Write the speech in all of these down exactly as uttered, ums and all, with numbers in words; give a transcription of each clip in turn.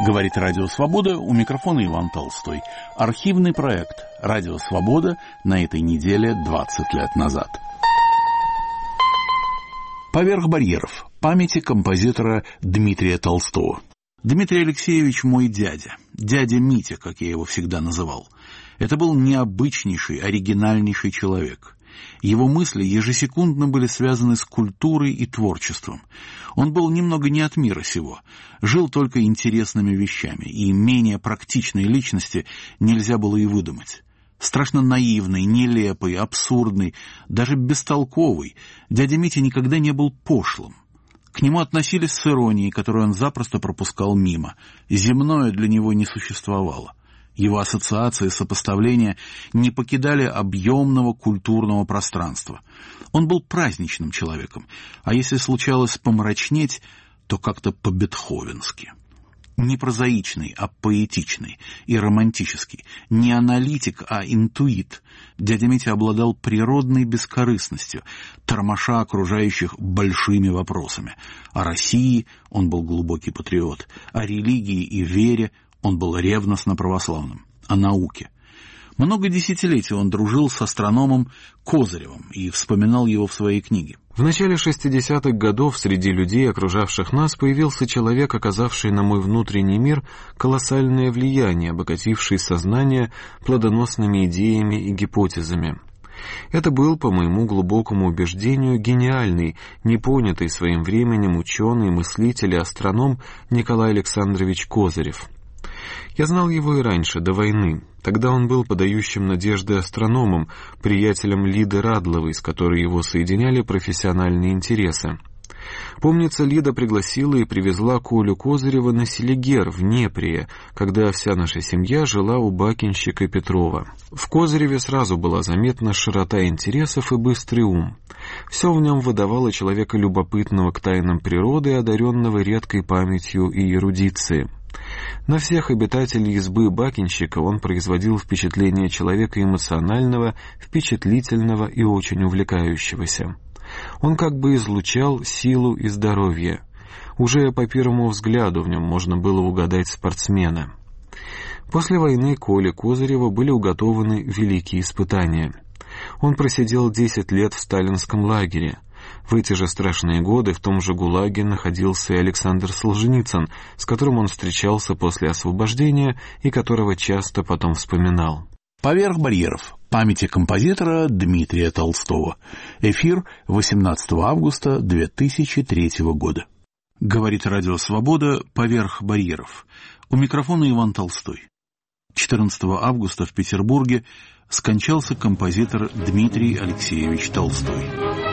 Говорит Радио Свобода, у микрофона Иван Толстой. Архивный проект Радио Свобода на этой неделе двадцать лет назад. «Поверх барьеров. Памяти композитора Дмитрия Толстого». Дмитрий Алексеевич мой дядя, дядя Митя, как я его всегда называл. Это был необычнейший, оригинальнейший человек. Его мысли ежесекундно были связаны с культурой и творчеством. Он был немного не от мира сего, жил только интересными вещами, и менее практичной личности нельзя было и выдумать. Страшно наивный, нелепый, абсурдный, даже бестолковый, дядя Митя никогда не был пошлым. К нему относились с иронией, которую он запросто пропускал мимо. Земное для него не существовало. Его ассоциации и сопоставления не покидали объемного культурного пространства. Он был праздничным человеком, а если случалось помрачнеть, то как-то по-бетховенски. Не прозаичный, а поэтичный и романтический. Не аналитик, а интуит. Дядя Митя обладал природной бескорыстностью, тормоша окружающих большими вопросами. О России он был глубокий патриот, о религии и вере он был ревностно православным, о науке. Много десятилетий он дружил с астрономом Козыревым и вспоминал его в своей книге. В начале шестидесятых годов среди людей, окружавших нас, появился человек, оказавший на мой внутренний мир колоссальное влияние, обогативший сознание плодоносными идеями и гипотезами. Это был, по моему глубокому убеждению, гениальный, непонятый своим временем ученый, мыслитель и астроном Николай Александрович Козырев. Я знал его и раньше, до войны. Тогда он был подающим надежды астрономом, приятелем Лиды Радловой, с которой его соединяли профессиональные интересы. Помнится, Лида пригласила и привезла Колю Козырева на Селигер в Днепре, когда вся наша семья жила у бакинщика Петрова. В Козыреве сразу была заметна широта интересов и быстрый ум. Все в нем выдавало человека любопытного к тайнам природы, одаренного редкой памятью и эрудицией. На всех обитателей избы бакинщика он производил впечатление человека эмоционального, впечатлительного и очень увлекающегося. Он как бы излучал силу и здоровье. Уже по первому взгляду в нем можно было угадать спортсмена. После войны Коле Козыреву были уготованы великие испытания. Он просидел десять лет в сталинском лагере. В эти же страшные годы в том же ГУЛАГе находился и Александр Солженицын, с которым он встречался после освобождения и которого часто потом вспоминал. «Поверх барьеров. Памяти композитора Дмитрия Толстого». Эфир восемнадцатого августа две тысячи третьего года. Говорит Радио Свобода «Поверх барьеров». У микрофона Иван Толстой. четырнадцатого августа в Петербурге скончался композитор Дмитрий Алексеевич Толстой.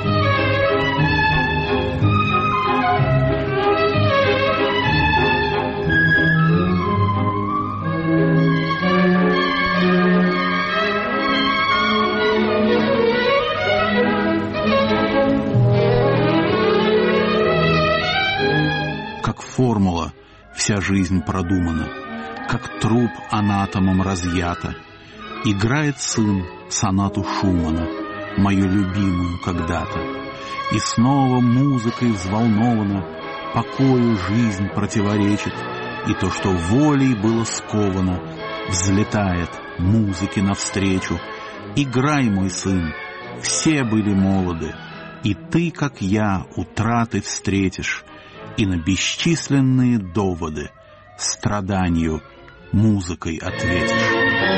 Как формула вся жизнь продумана, как труп анатомом разъята. Играет сын сонату Шумана, мою любимую когда-то, и снова музыкой взволнована, покою жизнь противоречит, и то, что волей было сковано, взлетает музыке навстречу. Играй, мой сын, все были молоды, и ты, как я, утраты встретишь, и на бесчисленные доводы страданию музыкой ответишь.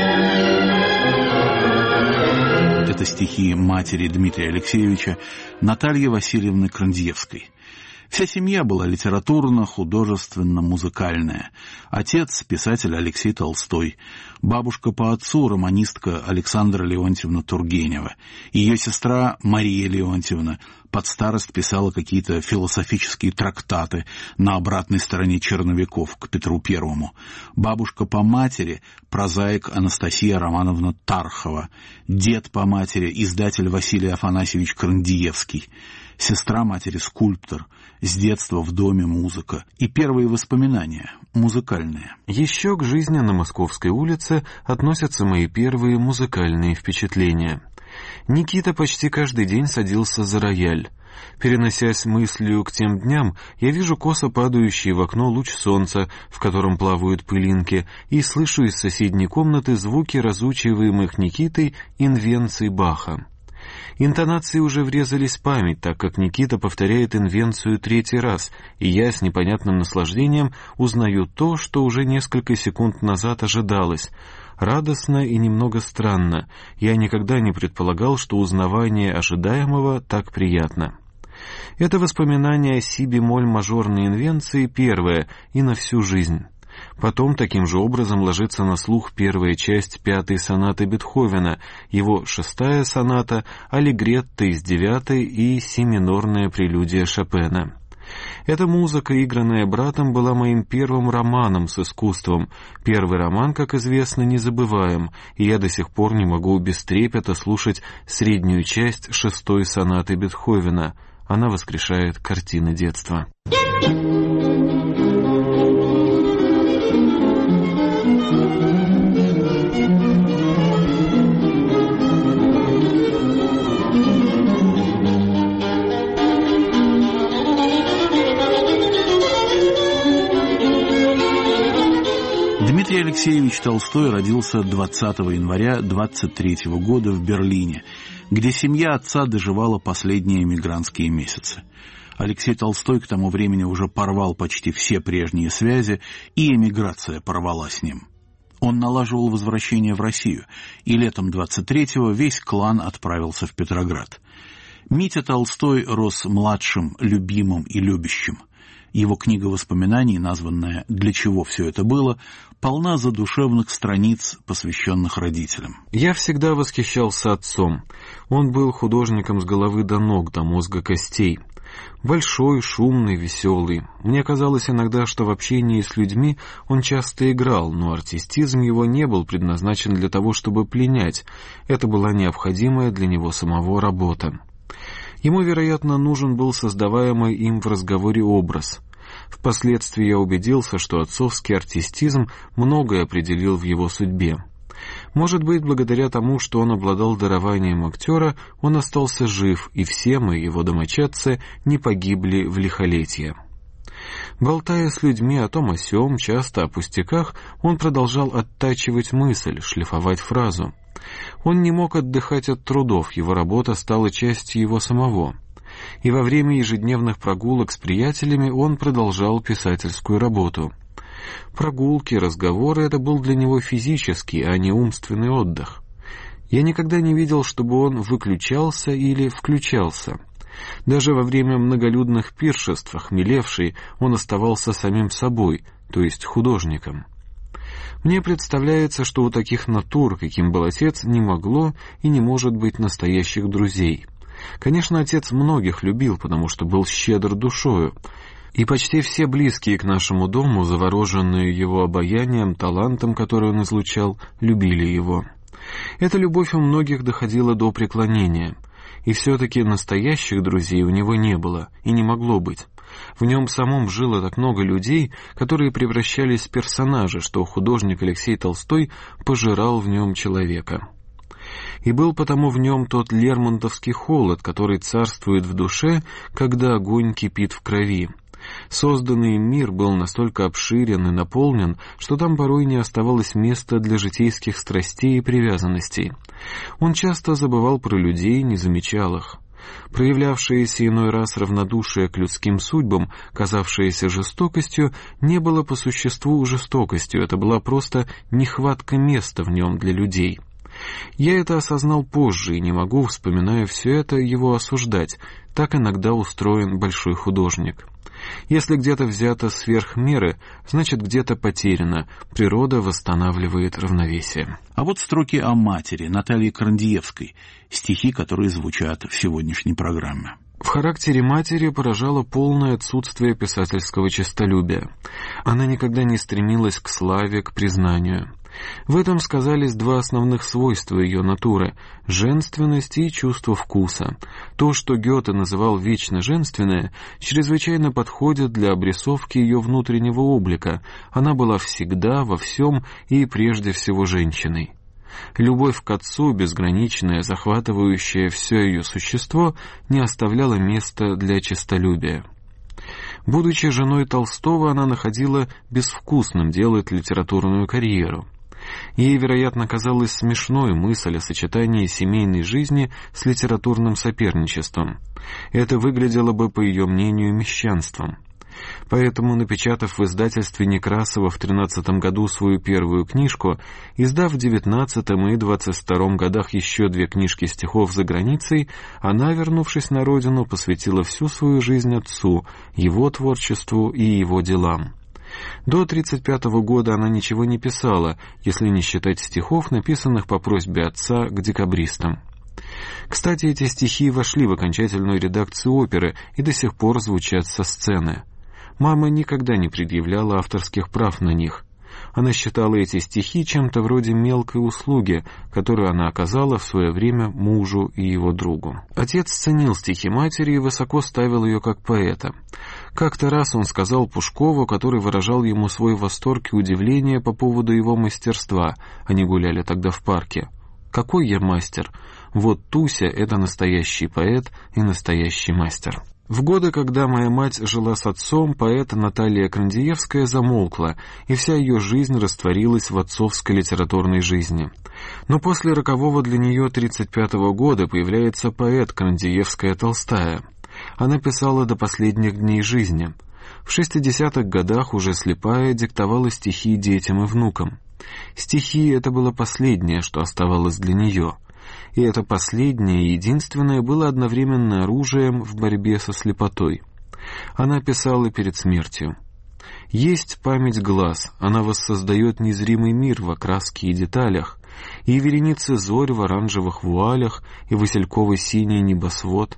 Это стихи матери Дмитрия Алексеевича Натальи Васильевны Крандиевской. Вся семья была литературно, художественно, музыкальная. Отец – писатель Алексей Толстой. Бабушка по отцу – романистка Александра Леонтьевна Тургенева. Ее сестра Мария Леонтьевна под старость писала какие-то философические трактаты на обратной стороне черновиков к Петру Первому. Бабушка по матери – прозаик Анастасия Романовна Тархова. Дед по матери – издатель Василий Афанасьевич Крандиевский. Сестра матери — скульптор, с детства в доме музыка. И первые воспоминания — музыкальные. Еще к жизни на Московской улице относятся мои первые музыкальные впечатления. Никита почти каждый день садился за рояль. Переносясь мыслью к тем дням, я вижу косо падающий в окно луч солнца, в котором плавают пылинки, и слышу из соседней комнаты звуки разучиваемых Никитой инвенций Баха. Интонации уже врезались в память, так как Никита повторяет инвенцию третий раз, и я с непонятным наслаждением узнаю то, что уже несколько секунд назад ожидалось. Радостно и немного странно. Я никогда не предполагал, что узнавание ожидаемого так приятно. Это воспоминание о си-бемоль мажорной инвенции первое и на всю жизнь. Потом таким же образом ложится на слух первая часть пятой сонаты Бетховена, его шестая соната, аллегретто из девятой и си-минорная прелюдия Шопена. Эта музыка, игранная братом, была моим первым романом с искусством. Первый роман, как известно, незабываем, и я до сих пор не могу без трепета слушать среднюю часть шестой сонаты Бетховена. Она воскрешает картины детства. Дмитрий Алексеевич Толстой родился двадцатого января двадцать третьего года в Берлине, где семья отца доживала последние эмигрантские месяцы. Алексей Толстой к тому времени уже порвал почти все прежние связи, и эмиграция порвала с ним. Он налаживал возвращение в Россию, и летом двадцать третьего весь клан отправился в Петроград. Митя Толстой рос младшим, любимым и любящим. Его книга воспоминаний, названная «Для чего все это было», полна задушевных страниц, посвященных родителям. Я всегда восхищался отцом. Он был художником с головы до ног, до мозга костей. Большой, шумный, веселый. Мне казалось иногда, что в общении с людьми он часто играл, но артистизм его не был предназначен для того, чтобы пленять. Это была необходимая для него самого работа. Ему, вероятно, нужен был создаваемый им в разговоре образ. Впоследствии я убедился, что отцовский артистизм многое определил в его судьбе. Может быть, благодаря тому, что он обладал дарованием актера, он остался жив, и все мы, его домочадцы, не погибли в лихолетье. Болтая с людьми о том о сём, часто о пустяках, он продолжал оттачивать мысль, шлифовать фразу. Он не мог отдыхать от трудов, его работа стала частью его самого. И во время ежедневных прогулок с приятелями он продолжал писательскую работу. Прогулки, разговоры — это был для него физический, а не умственный отдых. Я никогда не видел, чтобы он выключался или включался. Даже во время многолюдных пиршеств, хмелевший, он оставался самим собой, то есть художником. Мне представляется, что у таких натур, каким был отец, не могло и не может быть настоящих друзей. Конечно, отец многих любил, потому что был щедр душою, и почти все близкие к нашему дому, завороженные его обаянием, талантом, который он излучал, любили его. Эта любовь у многих доходила до преклонения, и все-таки настоящих друзей у него не было и не могло быть. В нем самом жило так много людей, которые превращались в персонажи, что художник Алексей Толстой пожирал в нем человека. И был потому в нем тот лермонтовский холод, который царствует в душе, когда огонь кипит в крови. Созданный им мир был настолько обширен и наполнен, что там порой не оставалось места для житейских страстей и привязанностей. Он часто забывал про людей, не замечал их. Проявлявшееся иной раз равнодушие к людским судьбам, казавшееся жестокостью, не было по существу жестокостью, это была просто нехватка места в нем для людей. Я это осознал позже и не могу, вспоминая все это, его осуждать. Так иногда устроен большой художник. Если где-то взято сверх меры, значит где-то потеряно. Природа восстанавливает равновесие. А вот строки о матери Натальи Крандиевской, стихи, которые звучат в сегодняшней программе. В характере матери поражало полное отсутствие писательского честолюбия. Она никогда не стремилась к славе, к признанию. В этом сказались два основных свойства ее натуры — женственность и чувство вкуса. То, что Гёте называл вечно женственное, чрезвычайно подходит для обрисовки ее внутреннего облика. Она была всегда, во всем и прежде всего женщиной. Любовь к отцу, безграничная, захватывающая все ее существо, не оставляла места для честолюбия. Будучи женой Толстого, она находила безвкусным делать литературную карьеру. Ей, вероятно, казалась смешной мысль о сочетании семейной жизни с литературным соперничеством. Это выглядело бы, по ее мнению, мещанством. Поэтому, напечатав в издательстве Некрасова в тринадцатом году свою первую книжку, издав в девятнадцатом и двадцать втором годах еще две книжки стихов за границей, она, вернувшись на родину, посвятила всю свою жизнь отцу, его творчеству и его делам. До тридцать пятого года она ничего не писала, если не считать стихов, написанных по просьбе отца к декабристам. Кстати, эти стихи вошли в окончательную редакцию оперы и до сих пор звучат со сцены. Мама никогда не предъявляла авторских прав на них. Она считала эти стихи чем-то вроде мелкой услуги, которую она оказала в свое время мужу и его другу. Отец ценил стихи матери и высоко ставил ее как поэта. Как-то раз он сказал Пушкову, который выражал ему свой восторг и удивление по поводу его мастерства, они гуляли тогда в парке: «Какой я мастер? Вот Туся — это настоящий поэт и настоящий мастер». В годы, когда моя мать жила с отцом, поэта Наталья Крандиевская замолкла, и вся ее жизнь растворилась в отцовской литературной жизни. Но после рокового для нее тридцать пятого года появляется поэт Крандиевская-Толстая. Она писала до последних дней жизни. В шестидесятых годах, уже слепая, диктовала стихи детям и внукам. Стихи — это было последнее, что оставалось для нее. И это последнее и единственное было одновременно оружием в борьбе со слепотой. Она писала перед смертью: «Есть память глаз, она воссоздает незримый мир в окраске и деталях, и вереницы зорь в оранжевых вуалях, и васильковый синий небосвод.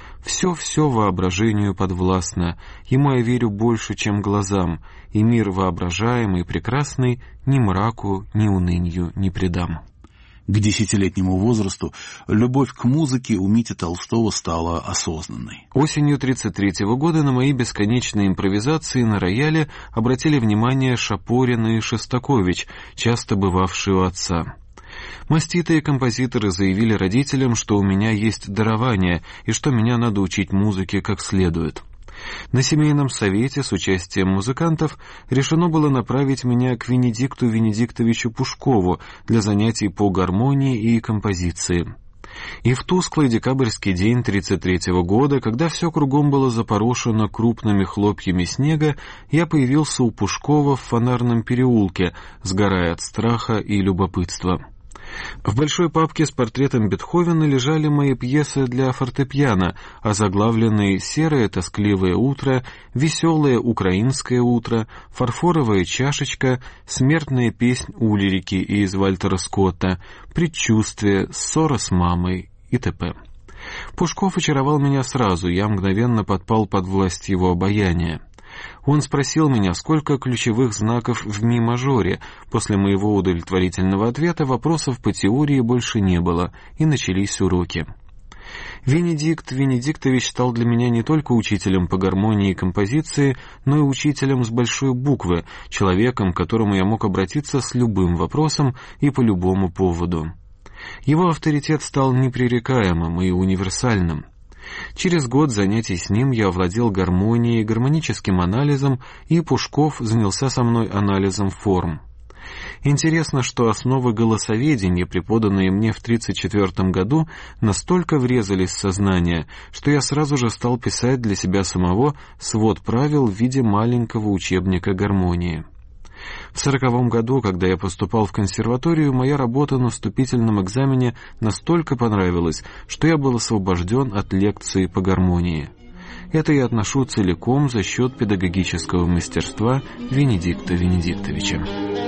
Все-все воображению подвластно, ему я верю больше, чем глазам, и мир воображаемый и прекрасный ни мраку, ни унынью не предам». К десятилетнему возрасту любовь к музыке у Мити Толстого стала осознанной. Осенью тридцать третьего года на мои бесконечные импровизации на рояле обратили внимание Шапорин и Шостакович, часто бывавшие у отца. Маститые композиторы заявили родителям, что у меня есть дарование и что меня надо учить музыке как следует. На семейном совете с участием музыкантов решено было направить меня к Венедикту Венедиктовичу Пушкову для занятий по гармонии и композиции. И в тусклый декабрьский день тридцать третьего года, когда все кругом было запорошено крупными хлопьями снега, я появился у Пушкова в Фонарном переулке, сгорая от страха и любопытства. В большой папке с портретом Бетховена лежали мои пьесы для фортепиано, озаглавленные «Серое тоскливое утро», «Веселое украинское утро», «Фарфоровая чашечка», «Смертная песнь Улерики» из Вальтера Скотта, «Предчувствие», «Ссора с мамой» и т.п. Пушков очаровал меня сразу, я мгновенно подпал под власть его обаяния. Он спросил меня, сколько ключевых знаков в ми-мажоре. После моего удовлетворительного ответа вопросов по теории больше не было, и начались уроки. Венедикт Венедиктович стал для меня не только учителем по гармонии и композиции, но и учителем с большой буквы, человеком, к которому я мог обратиться с любым вопросом и по любому поводу. Его авторитет стал непререкаемым и универсальным. Через год занятий с ним я овладел гармонией, гармоническим анализом, и Пушков занялся со мной анализом форм. Интересно, что основы голосоведения, преподанные мне в тридцать четвертом году, настолько врезались в сознание, что я сразу же стал писать для себя самого свод правил в виде маленького учебника гармонии. В сороковом году, когда я поступал в консерваторию, моя работа на вступительном экзамене настолько понравилась, что я был освобожден от лекции по гармонии. Это я отношу целиком за счет педагогического мастерства Венедикта Венедиктовича.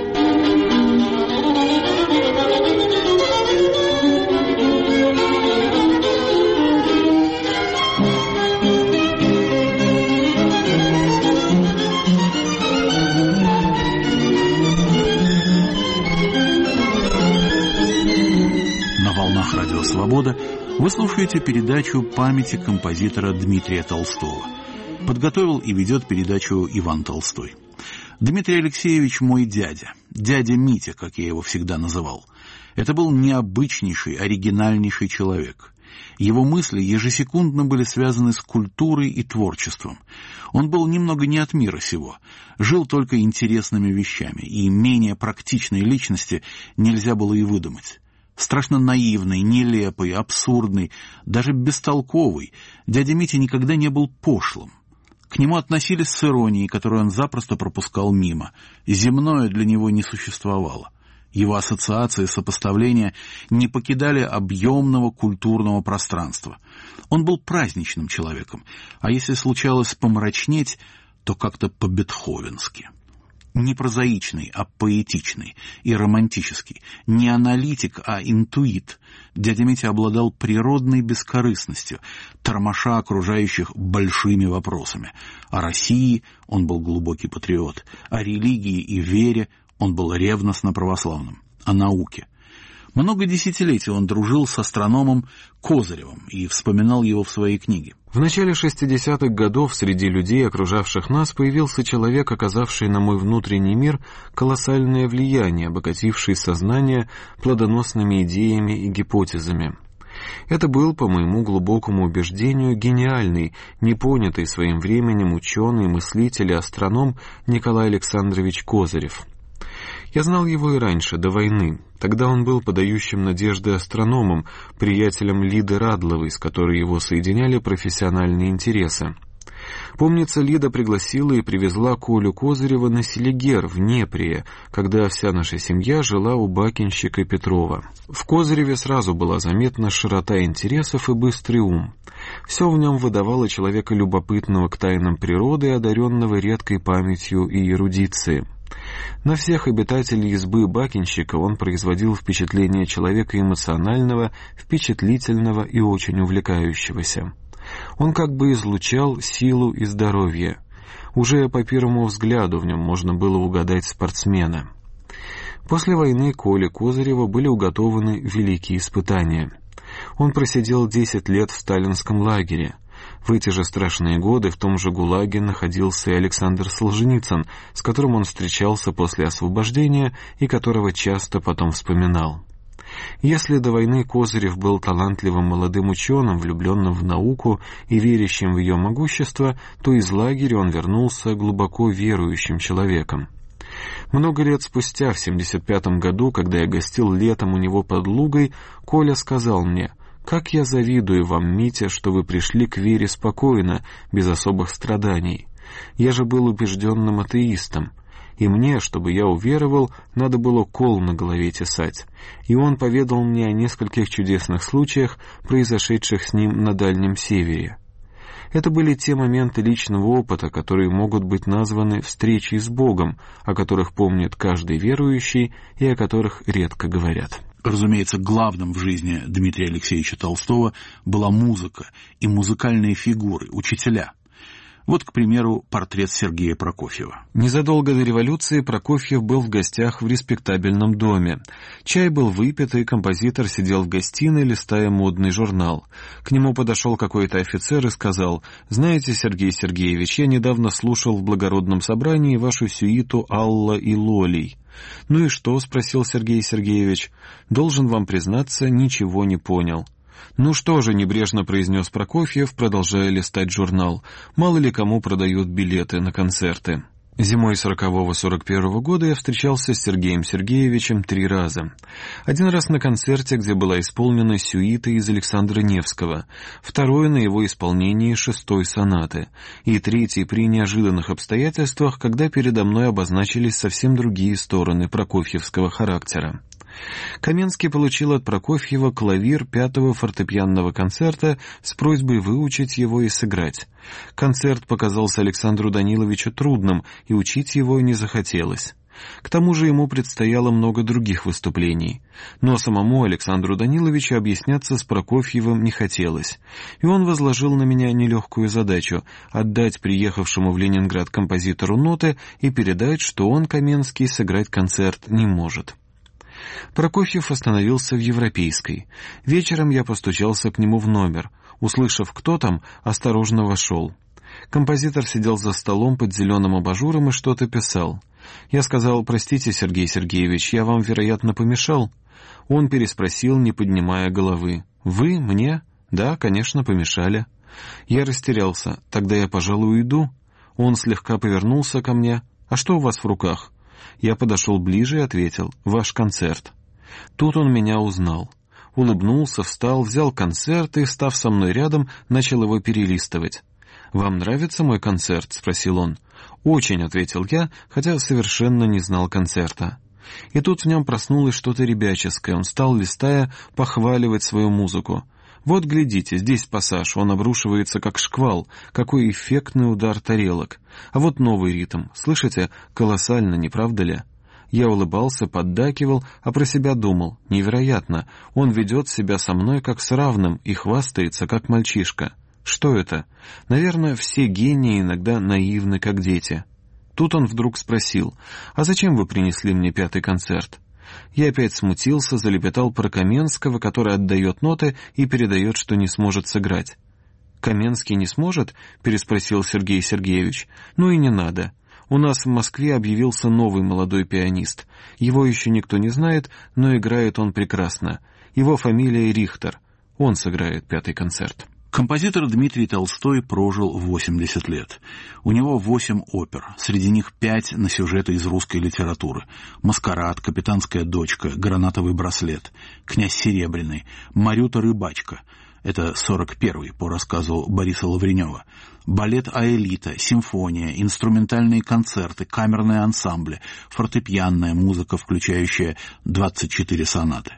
Радио «Свобода» вы слушаете передачу «Памяти композитора Дмитрия Толстого». Подготовил и ведет передачу Иван Толстой. Дмитрий Алексеевич мой дядя, дядя Митя, как я его всегда называл. Это был необычнейший, оригинальнейший человек. Его мысли ежесекундно были связаны с культурой и творчеством. Он был немного не от мира сего, жил только интересными вещами, и менее практичной личности нельзя было и выдумать. Страшно наивный, нелепый, абсурдный, даже бестолковый, дядя Митя никогда не был пошлым. К нему относились с иронией, которую он запросто пропускал мимо. Земное для него не существовало. Его ассоциации и сопоставления не покидали объемного культурного пространства. Он был праздничным человеком, а если случалось помрачнеть, то как-то по-бетховенски. Не прозаичный, а поэтичный и романтический, не аналитик, а интуит. Дядя Митя обладал природной бескорыстностью, тормоша окружающих большими вопросами. О России он был глубокий патриот, о религии и вере он был ревностно православным, о науке. Много десятилетий он дружил с астрономом Козыревым и вспоминал его в своей книге. В начале шестидесятых годов среди людей, окружавших нас, появился человек, оказавший на мой внутренний мир колоссальное влияние, обогативший сознание плодоносными идеями и гипотезами. Это был, по моему глубокому убеждению, гениальный, непонятый своим временем ученый, мыслитель и астроном Николай Александрович Козырев. Я знал его и раньше, до войны. Тогда он был подающим надежды астрономом, приятелем Лиды Радловой, с которой его соединяли профессиональные интересы. Помнится, Лида пригласила и привезла Колю Козырева на Селигер в Днепре, когда вся наша семья жила у бакинщика Петрова. В Козыреве сразу была заметна широта интересов и быстрый ум. Все в нем выдавало человека любопытного к тайнам природы и одаренного редкой памятью и эрудицией. На всех обитателей избы бакинщика он производил впечатление человека эмоционального, впечатлительного и очень увлекающегося. Он как бы излучал силу и здоровье. Уже по первому взгляду в нем можно было угадать спортсмена. После войны Коле Козыреву были уготованы великие испытания. Он просидел десять лет в сталинском лагере. В эти же страшные годы в том же ГУЛАГе находился и Александр Солженицын, с которым он встречался после освобождения и которого часто потом вспоминал. Если до войны Козырев был талантливым молодым ученым, влюбленным в науку и верящим в ее могущество, то из лагеря он вернулся глубоко верующим человеком. Много лет спустя, в семьдесят пятом году, когда я гостил летом у него под Лугой, Коля сказал мне: «Как я завидую вам, Митя, что вы пришли к вере спокойно, без особых страданий. Я же был убежденным атеистом, и мне, чтобы я уверовал, надо было кол на голове тесать». И он поведал мне о нескольких чудесных случаях, произошедших с ним на Дальнем Севере. Это были те моменты личного опыта, которые могут быть названы встречей с Богом, о которых помнит каждый верующий и о которых редко говорят. Разумеется, главным в жизни Дмитрия Алексеевича Толстого была музыка и музыкальные фигуры, учителя. Вот, к примеру, портрет Сергея Прокофьева. Незадолго до революции Прокофьев был в гостях в респектабельном доме. Чай был выпит, и композитор сидел в гостиной, листая модный журнал. К нему подошел какой-то офицер и сказал: «Знаете, Сергей Сергеевич, я недавно слушал в благородном собрании вашу сюиту «Алла и Лолий». «Ну и что?» — спросил Сергей Сергеевич. «Должен вам признаться, ничего не понял». «Ну что же», — небрежно произнес Прокофьев, продолжая листать журнал, «мало ли кому продают билеты на концерты». Зимой сорокового-сорок первого года я встречался с Сергеем Сергеевичем три раза. Один раз на концерте, где была исполнена сюита из Александра Невского, второй на его исполнении шестой сонаты, и третий при неожиданных обстоятельствах, когда передо мной обозначились совсем другие стороны прокофьевского характера. Каменский получил от Прокофьева клавир пятого фортепианного концерта с просьбой выучить его и сыграть. Концерт показался Александру Даниловичу трудным, и учить его не захотелось. К тому же ему предстояло много других выступлений. Но самому Александру Даниловичу объясняться с Прокофьевым не хотелось, и он возложил на меня нелегкую задачу — отдать приехавшему в Ленинград композитору ноты и передать, что он, Каменский, сыграть концерт не может. Прокофьев остановился в Европейской. Вечером я постучался к нему в номер. Услышав, кто там, осторожно вошел. Композитор сидел за столом под зеленым абажуром и что-то писал. Я сказал: «Простите, Сергей Сергеевич, я вам, вероятно, помешал?» Он переспросил, не поднимая головы: «Вы? Мне? Да, конечно, помешали». Я растерялся. «Тогда я, пожалуй, уйду». Он слегка повернулся ко мне. «А что у вас в руках?» Я подошел ближе и ответил: «Ваш концерт». Тут он меня узнал. Улыбнулся, встал, взял концерт и, став со мной рядом, начал его перелистывать. «Вам нравится мой концерт?» — спросил он. «Очень», — ответил я, хотя совершенно не знал концерта. И тут в нем проснулось что-то ребяческое. Он стал, листая, похваливать свою музыку. «Вот, глядите, здесь пассаж, он обрушивается как шквал, какой эффектный удар тарелок. А вот новый ритм, слышите, колоссально, не правда ли?» Я улыбался, поддакивал, а про себя думал: невероятно, он ведет себя со мной как с равным и хвастается, как мальчишка. Что это? Наверное, все гении иногда наивны, как дети. Тут он вдруг спросил: «А зачем вы принесли мне пятый концерт?» Я опять смутился, залепетал про Каменского, который отдает ноты и передает, что не сможет сыграть. «Каменский не сможет?» — переспросил Сергей Сергеевич. «Ну и не надо. У нас в Москве объявился новый молодой пианист. Его еще никто не знает, но играет он прекрасно. Его фамилия Рихтер. Он сыграет пятый концерт». Композитор Дмитрий Толстой прожил восемьдесят лет. У него восемь опер, среди них пять на сюжеты из русской литературы: «Маскарад», «Капитанская дочка», «Гранатовый браслет», «Князь Серебряный», «Марюта-рыбачка». Это сорок первый, по рассказу Бориса Лавренева. Балет «Аэлита», симфония, инструментальные концерты, камерные ансамбли, фортепианная музыка, включающая двадцать четыре сонаты.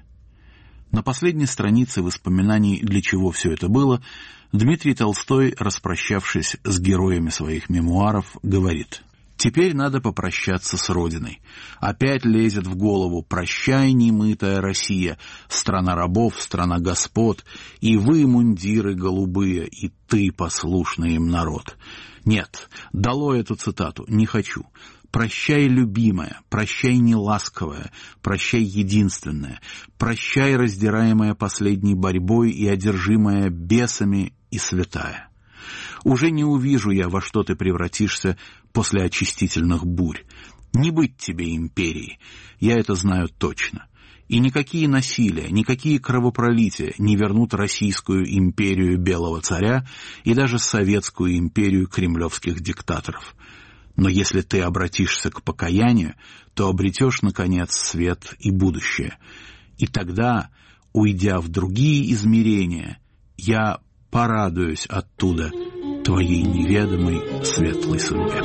На последней странице воспоминаний, для чего все это было, Дмитрий Толстой, распрощавшись с героями своих мемуаров, говорит: «Теперь надо попрощаться с Родиной. Опять лезет в голову: прощай, немытая Россия, страна рабов, страна господ, и вы, мундиры голубые, и ты, послушный им народ». Нет, долой эту цитату, не хочу. Прощай, любимая, прощай, неласковая, прощай, единственная, прощай, раздираемая последней борьбой и одержимая бесами и святая. Уже не увижу я, во что ты превратишься после очистительных бурь. Не быть тебе империей, я это знаю точно. И никакие насилия, никакие кровопролития не вернут Российскую империю Белого царя и даже Советскую империю кремлевских диктаторов. Но если ты обратишься к покаянию, то обретешь, наконец, свет и будущее. И тогда, уйдя в другие измерения, я порадуюсь оттуда твоей неведомой светлой судьбе.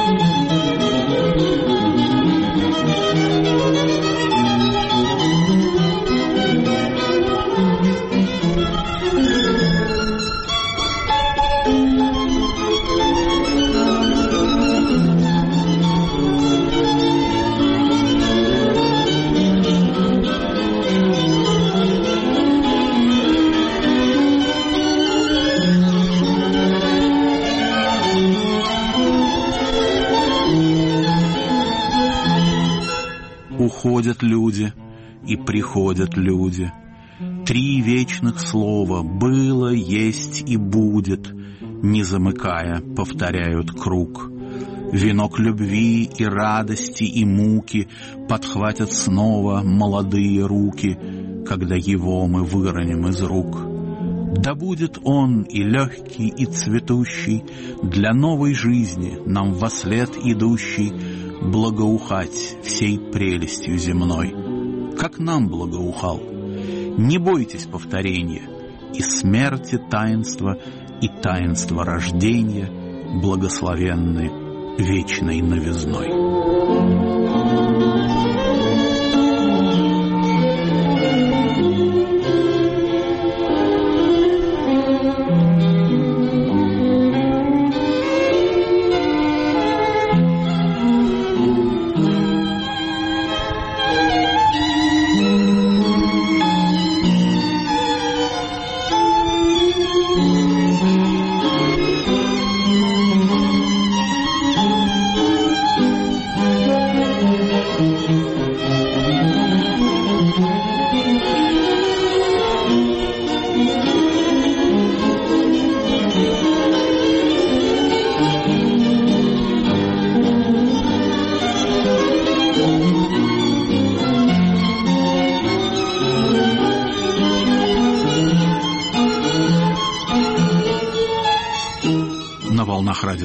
Уходят люди, и приходят люди. Три вечных слова: было, есть и будет, не замыкая, повторяют круг. Венок любви и радости и муки подхватят снова молодые руки, когда его мы выроним из рук. Да будет он и легкий, и цветущий, для новой жизни нам вослед идущий благоухать всей прелестью земной, как нам благоухал. Не бойтесь повторения, и смерти таинства, и таинства рождения благословенны вечной новизной.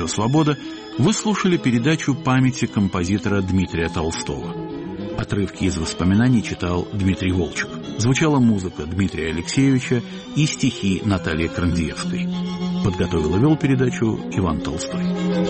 «Свобода» вы слушали передачу памяти композитора Дмитрия Толстого. Отрывки из воспоминаний читал Дмитрий Волчек. Звучала музыка Дмитрия Алексеевича и стихи Натальи Крандиевской. Подготовил и вел передачу Иван Толстой.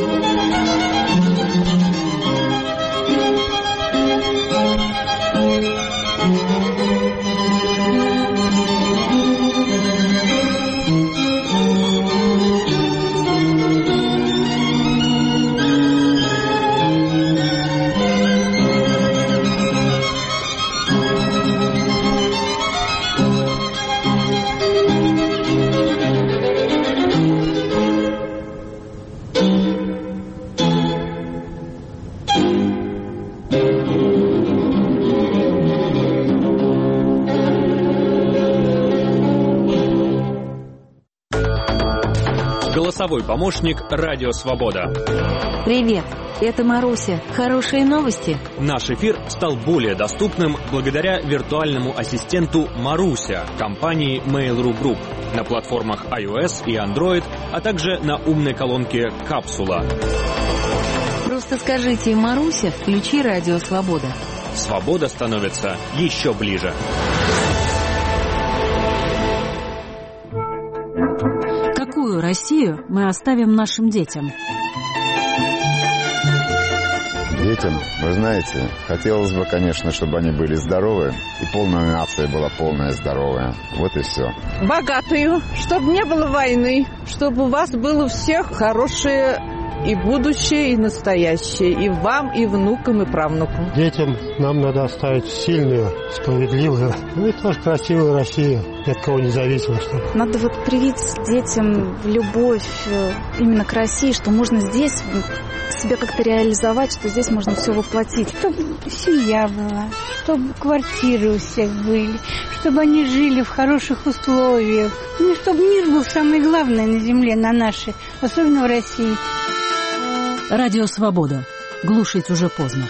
Голосовой помощник «Радио Свобода». Привет, это Маруся. Хорошие новости? Наш эфир стал более доступным благодаря виртуальному ассистенту Маруся компании Mail.ru Group на платформах iOS и Android, а также на умной колонке «Капсула». Просто скажите: «Маруся, включи «Радио Свобода». Свобода становится еще ближе. Какую Россию мы оставим нашим детям? Детям, вы знаете, хотелось бы, конечно, чтобы они были здоровы, и полная нация была полная здоровая. Вот и все. Богатую, чтобы не было войны, чтобы у вас было у всех хорошее и будущее, и настоящее, и вам, и внукам, и правнукам. Детям нам надо оставить сильную, справедливую, ну и тоже красивую Россию, ни от кого не зависимо. Чтобы... Надо вот привить детям любовь именно к России, что можно здесь себя как-то реализовать, что здесь можно все воплотить. Чтобы семья была, чтобы квартиры у всех были, чтобы они жили в хороших условиях. Ну, чтобы мир был самое главное на земле, на нашей, особенно в России. Радио Свобода. Глушить уже поздно.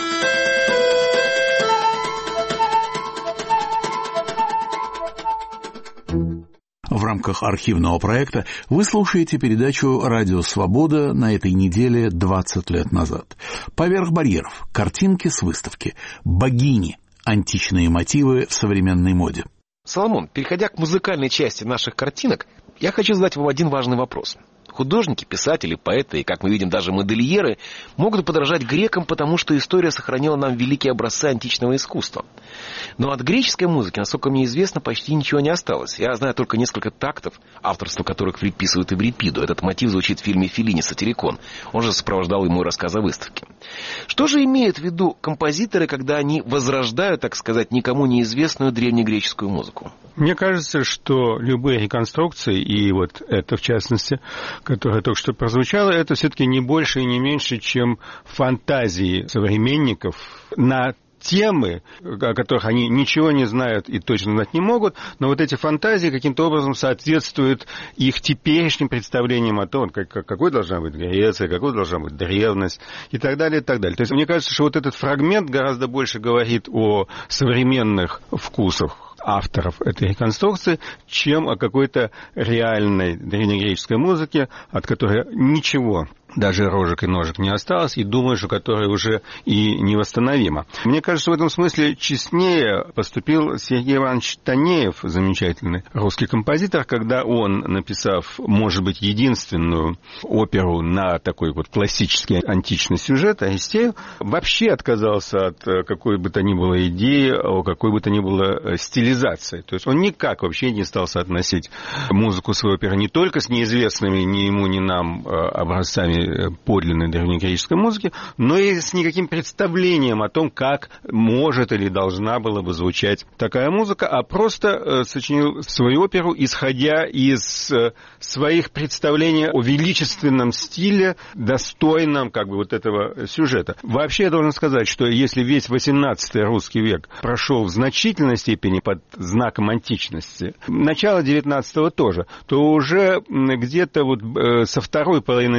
В рамках архивного проекта вы слушаете передачу «Радио Свобода» на этой неделе двадцать лет назад. «Поверх барьеров. Картинки с выставки. Богини. Античные мотивы в современной моде». Соломон, переходя к музыкальной части наших картинок, я хочу задать вам один важный вопрос. Художники, писатели, поэты и, как мы видим, даже модельеры могут подражать грекам, потому что история сохранила нам великие образцы античного искусства. Но от греческой музыки, насколько мне известно, почти ничего не осталось. Я знаю только несколько тактов, авторство которых приписывают Эврипиду. Этот мотив звучит в фильме Феллини «Сатирикон». Он же сопровождал и мой рассказ о выставке. Что же имеют в виду композиторы, когда они возрождают, так сказать, никому неизвестную древнегреческую музыку? Мне кажется, что любые реконструкции, и вот это в частности, которая только что прозвучала, это все-таки не больше и не меньше, чем фантазии современников на темы, о которых они ничего не знают и точно знать не могут, но вот эти фантазии каким-то образом соответствуют их теперешним представлениям о том, как, какой должна быть Греция, какой должна быть древность и так далее, и так далее. То есть мне кажется, что вот этот фрагмент гораздо больше говорит о современных вкусах авторов этой реконструкции, чем о какой-то реальной древнегреческой музыке, от которой ничего, даже рожек и ножек не осталось, и думаю, что которая уже и невосстановима. Мне кажется, в этом смысле честнее поступил Сергей Иванович Танеев, замечательный русский композитор, когда он, написав, может быть, единственную оперу на такой вот классический античный сюжет, Аристею, вообще отказался от какой бы то ни было идеи, о какой бы то ни было стилизации. То есть он никак вообще не стал соотносить музыку своей оперы не только с неизвестными ни ему, ни нам образцами подлинной древнегреческой музыки, но и с никаким представлением о том, как может или должна была бы звучать такая музыка, а просто сочинил свою оперу, исходя из своих представлений о величественном стиле, достойном как бы вот этого сюжета. Вообще я должен сказать, что если весь восемнадцатый русский век прошел в значительной степени под знаком античности, начало девятнадцатого тоже, то уже где-то вот со второй половины девятнадцатого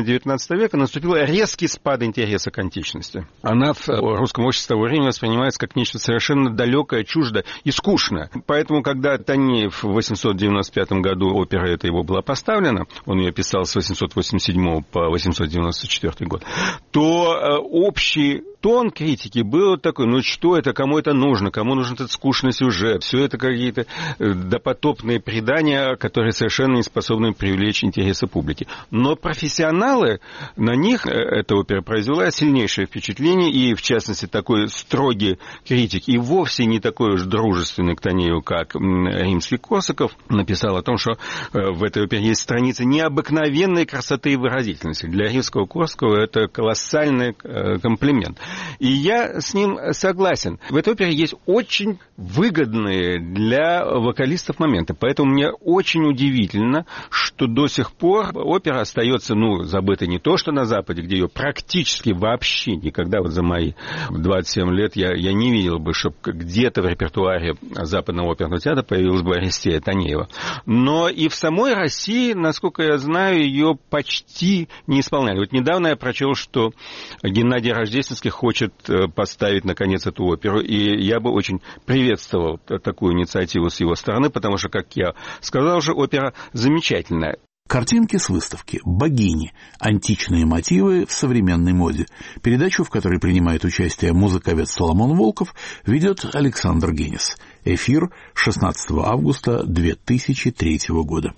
девятнадцатого века наступил резкий спад интереса к античности. Она в русском обществе того времени воспринимается как нечто совершенно далекое, чуждое и скучное. Поэтому, когда Танеев в восемьсот девяносто пятом году, опера эта его была поставлена, он ее писал с восемьсот восемьдесят седьмого по восемьсот девяносто четвёртый год, то общий тон критики был такой: ну что это, кому это нужно, кому нужен этот скучный сюжет, все это какие-то допотопные предания, которые совершенно не способны привлечь интересы публики. Но профессионалы, на них эта опера произвела сильнейшее впечатление, и в частности такой строгий критик, и вовсе не такой уж дружественный к Танееву, как римский Корсаков, написал о том, что в этой опере есть страницы необыкновенной красоты и выразительности. Для римского Корсакова это колоссальный комплимент. И я с ним согласен. В этой опере есть очень выгодные для вокалистов моменты. Поэтому мне очень удивительно, что до сих пор опера остается, ну, забытой не то, что на Западе, где ее практически вообще никогда, вот за мои двадцать семь лет, я, я не видел бы, чтобы где-то в репертуаре Западного оперного театра появилась бы Аристея Танеева. Но и в самой России, насколько я знаю, ее почти не исполняли. Вот недавно я прочел, что Геннадий Рождественский хочет поставить, наконец, эту оперу, и я бы очень приветствовал такую инициативу с его стороны, потому что, как я сказал уже, опера замечательная. Картинки с выставки «Богини. Античные мотивы в современной моде». Передачу, в которой принимает участие музыковед Соломон Волков, ведет Александр Генис. Эфир шестнадцатого августа две тысячи третьего года.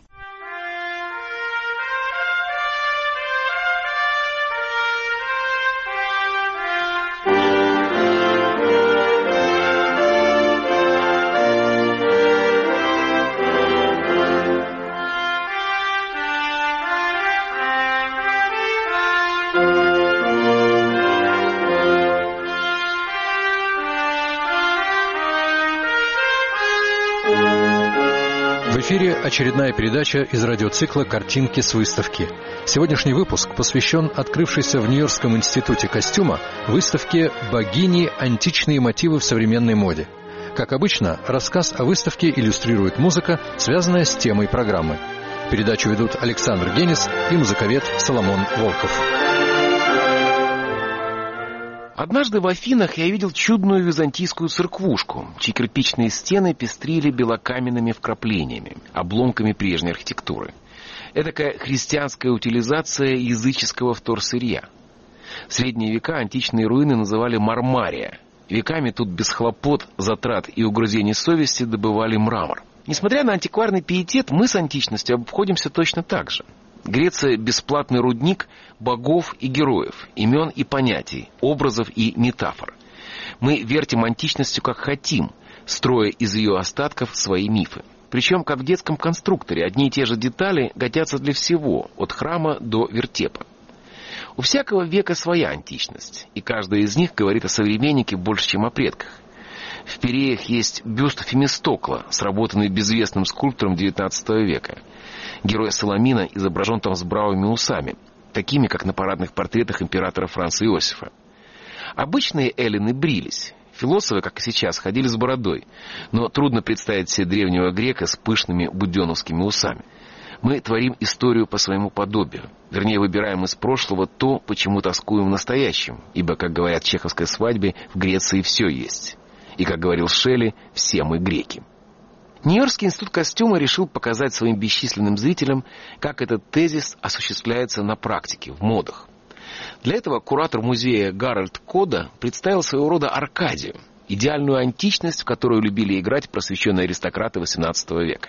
В эфире очередная передача из радиоцикла «Картинки с выставки». Сегодняшний выпуск посвящен открывшейся в Нью-Йоркском институте костюма выставке «Богини. Античные мотивы в современной моде». Как обычно, рассказ о выставке иллюстрирует музыка, связанная с темой программы. Передачу ведут Александр Генис и музыковед Соломон Волков. Однажды в Афинах я видел чудную византийскую церквушку, чьи кирпичные стены пестрили белокаменными вкраплениями, обломками прежней архитектуры. Эдакая христианская утилизация языческого вторсырья. В средние века античные руины называли Мармария. Веками тут без хлопот, затрат и угрызений совести добывали мрамор. Несмотря на антикварный пиетет, мы с античностью обходимся точно так же. Греция — бесплатный рудник богов и героев, имен и понятий, образов и метафор. Мы вертим античностью как хотим, строя из ее остатков свои мифы. Причем, как в детском конструкторе, одни и те же детали годятся для всего, от храма до вертепа. У всякого века своя античность, и каждая из них говорит о современнике больше, чем о предках. В Пиреях есть бюст Фемистокла, сработанный безвестным скульптором девятнадцатого века. Герой Соломина изображен там с бравыми усами, такими, как на парадных портретах императора Франца Иосифа. Обычные эллины брились. Философы, как и сейчас, ходили с бородой, но трудно представить себе древнего грека с пышными буденовскими усами. Мы творим историю по своему подобию. Вернее, выбираем из прошлого то, почему тоскуем в настоящем, ибо, как говорят в чеховской свадьбе, в Греции все есть. И, как говорил Шелли, все мы греки. Нью-Йоркский институт костюма решил показать своим бесчисленным зрителям, как этот тезис осуществляется на практике, в модах. Для этого куратор музея Гарольд Кода представил своего рода Аркадию, идеальную античность, в которую любили играть просвещенные аристократы восемнадцатого века.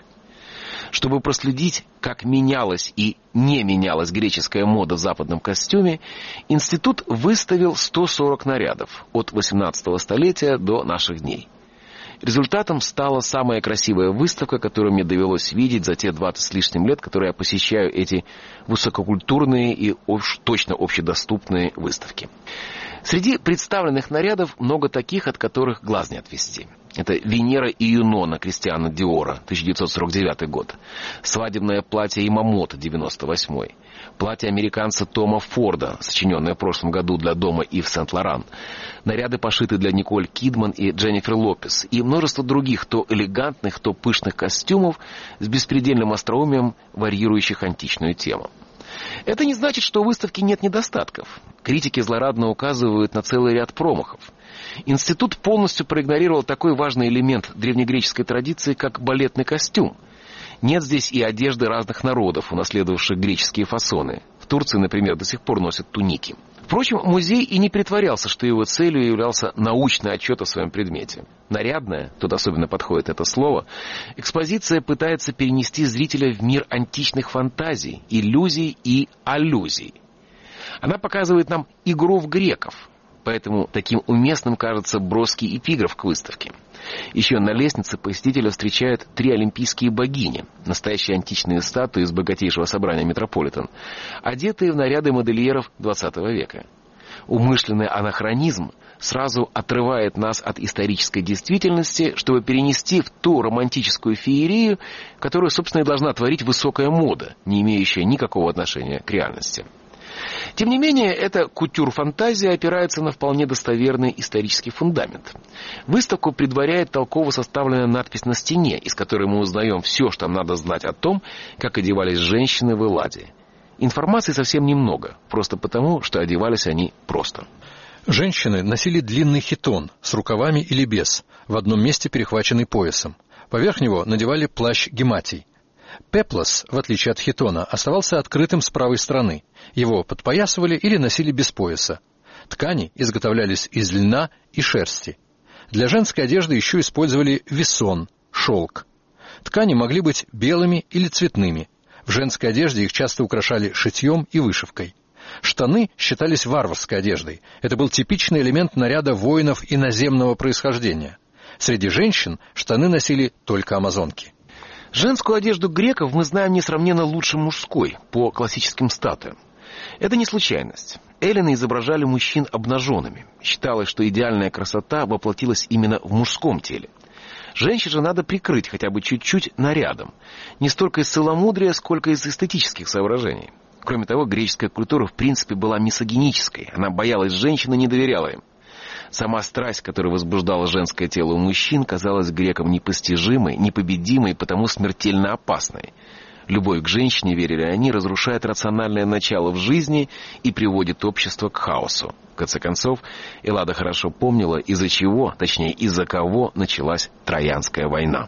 Чтобы проследить, как менялась и не менялась греческая мода в западном костюме, институт выставил сто сорок нарядов от восемнадцатого столетия до наших дней. Результатом стала самая красивая выставка, которую мне довелось видеть за те двадцать с лишним лет, которые я посещаю эти высококультурные и уж точно общедоступные выставки. Среди представленных нарядов много таких, от которых глаз не отвести. Это Венера и Юнона Кристиана Диора, тысяча девятьсот сорок девятый год. Свадебное платье Ямамото, девяносто восьмой. Платье американца Тома Форда, сочиненное в прошлом году для дома Ив Сент-Лоран. Наряды пошиты для Николь Кидман и Дженнифер Лопес. И множество других то элегантных, то пышных костюмов с беспредельным остроумием, варьирующих античную тему. Это не значит, что у выставки нет недостатков. Критики злорадно указывают на целый ряд промахов. Институт полностью проигнорировал такой важный элемент древнегреческой традиции, как балетный костюм. Нет здесь и одежды разных народов, унаследовавших греческие фасоны. В Турции, например, до сих пор носят туники. Впрочем, музей и не притворялся, что его целью являлся научный отчет о своем предмете. Нарядная, тут особенно подходит это слово, экспозиция пытается перенести зрителя в мир античных фантазий, иллюзий и аллюзий. Она показывает нам игру в греков, поэтому таким уместным кажется броский эпиграф к выставке. Еще на лестнице посетителя встречают три олимпийские богини, настоящие античные статуи из богатейшего собрания Метрополитен, одетые в наряды модельеров двадцатого века. Умышленный анахронизм сразу отрывает нас от исторической действительности, чтобы перенести в ту романтическую феерию, которую, собственно, и должна творить высокая мода, не имеющая никакого отношения к реальности. Тем не менее, эта кутюр-фантазия опирается на вполне достоверный исторический фундамент. Выставку предваряет толково составленная надпись на стене, из которой мы узнаем все, что нам надо знать о том, как одевались женщины в Элладе. Информации совсем немного, просто потому, что одевались они просто. Женщины носили длинный хитон с рукавами или без, в одном месте перехваченный поясом. Поверх него надевали плащ гематий. Пеплос, в отличие от хитона, оставался открытым с правой стороны. Его подпоясывали или носили без пояса. Ткани изготовлялись из льна и шерсти. Для женской одежды еще использовали весон, шелк. Ткани могли быть белыми или цветными. В женской одежде их часто украшали шитьем и вышивкой. Штаны считались варварской одеждой. Это был типичный элемент наряда воинов иноземного происхождения. Среди женщин штаны носили только амазонки. Женскую одежду греков мы знаем несравненно лучше мужской, по классическим статуям. Это не случайность. Эллины изображали мужчин обнаженными. Считалось, что идеальная красота воплотилась именно в мужском теле. Женщин же надо прикрыть хотя бы чуть-чуть нарядом. Не столько из целомудрия, сколько из эстетических соображений. Кроме того, греческая культура в принципе была мисогинической. Она боялась женщин и не доверяла им. Сама страсть, которая возбуждала женское тело у мужчин, казалась грекам непостижимой, непобедимой и потому смертельно опасной. Любовь к женщине, верили они, разрушает рациональное начало в жизни и приводит общество к хаосу. В конце концов, Эллада хорошо помнила, из-за чего, точнее, из-за кого началась Троянская война.